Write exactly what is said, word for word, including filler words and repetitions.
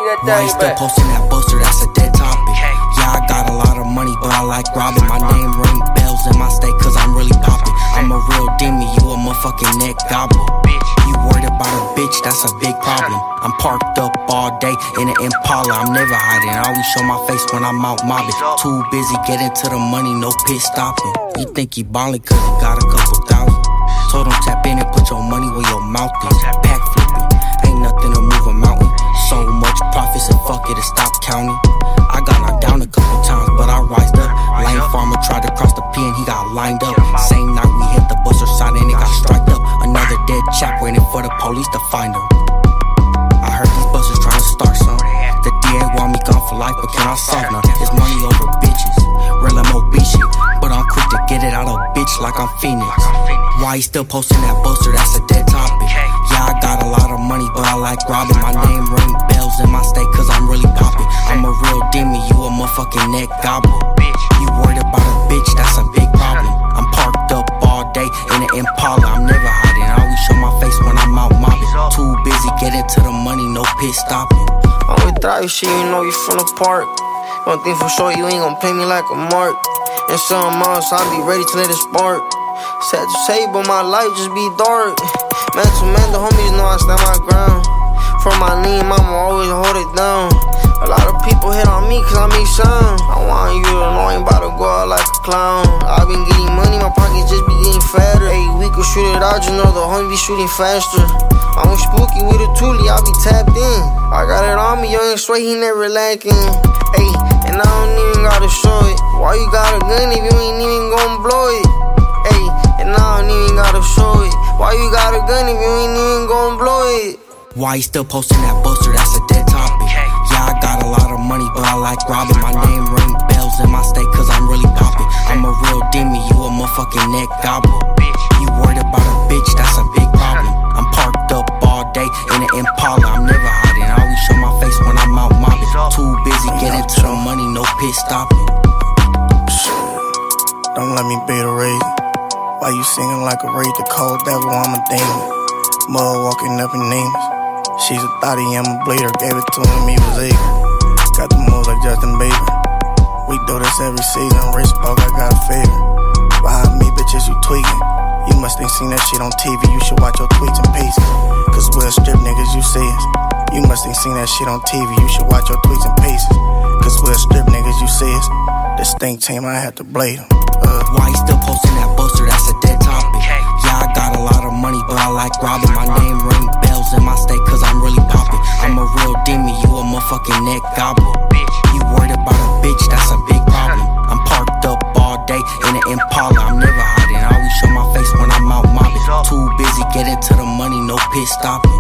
Why you still posting that buster? That's a dead topic. Yeah, I got a lot of money, but I like robbing. My name ring bells in my state, cause I'm really poppin'. I'm a real demon, you a motherfucking neck gobbler. You worried about a bitch, that's a big problem. I'm parked up all day in an Impala, I'm never hiding. I always show my face when I'm out mobbing. Too busy getting to the money, no pit stopping. You think he ballin' cause he got a couple thousand. Told him tap in and put your money where your mouth is. Pack flipping, ain't nothing to move a mountain. So much profits and fuck it, and stop counting. I got knocked down a couple times, but I rised up. Lane farmer tried to cross the P and he got lined up. Same night we hit the buzzer side and it got striked up. Another dead chap waiting for the police to find him. I heard these buzzers trying to start some. The D A want me gone for life, but can I solve none? It's money over bitches, real M O B shit. But I'm quick to get it out of bitch like I'm Phoenix. Why you still posting that buster? That's a dead topic. Yeah, I got a lot of money, but I like robbing. My name ring bells in my state, cause I'm really poppin'. I'm a real demon, you a motherfucking neck gobbler. You worried about a bitch, that's a big problem. I'm parked up all day in an Impala, I'm never hiding. I always show my face when I'm out mobbing. Too busy getting to the money, no pit stopping. I'm with drive shit, you know you from the park. One thing for sure, you ain't gon' play me like a mark. And something else, I'll be ready to let it spark. Sad to say, but my life just be dark. Man to man, the homies know I stand my ground. From my knee, mama always hold it down. A lot of people hit on me cause I make sound. I want you to know I ain't about to go out like a clown. I been getting money, my pockets just be getting fatter. Hey, we could shoot it out, you know the homie be shooting faster. I'm spooky with a toolie, I be tapped in. I got it on me, young and straight, he never lacking. Hey, and I don't even gotta show it. Why you got a gun if you ain't even gon' blow it? Hey, and I don't even gotta show it. Why you got a gun if you ain't even gon' blow it? Why you still posting that buster? That's a dead topic. Yeah, I got a lot of money, but I like robbing. My name ring bells in my state, cause I'm really poppin'. I'm a real demon, you a motherfucking neck gobbler. You worried about a bitch, that's a big problem. I'm parked up all day in an Impala, I'm never hiding. I always show my face when I'm out mobbing. Too busy getting to the money, no pit stopping. Don't let me be the reason why you singing like a raid. The cold devil, I'm a demon. Mud walking up in names. She's a thotty, I'm a bleeder. Gave it to him, he was eager. Got the moves like Justin Bieber. We do this every season. Wrist bug, I got a fever. Behind me, bitches, you tweaking. You must ain't seen that shit on T V. You should watch your tweets and pieces. Cause we're strip niggas, you see us. You must ain't seen that shit on T V. You should watch your tweets and pieces. Cause we're strip niggas, you see us. This stink team, I had to blade them. Uh. Why you still posting that buster? That's a dead topic. Yeah, I got a lot of money, but I like robbing. My name ring bells in my state, cause I'm really poppin'. I'm a real demon, you a motherfucking neck gobbler. You worried about a bitch, that's a big problem. I'm parked up all day in an Impala, I'm never hiding. I always show my face when I'm out mobbing. Too busy getting to the money, no pit stopping.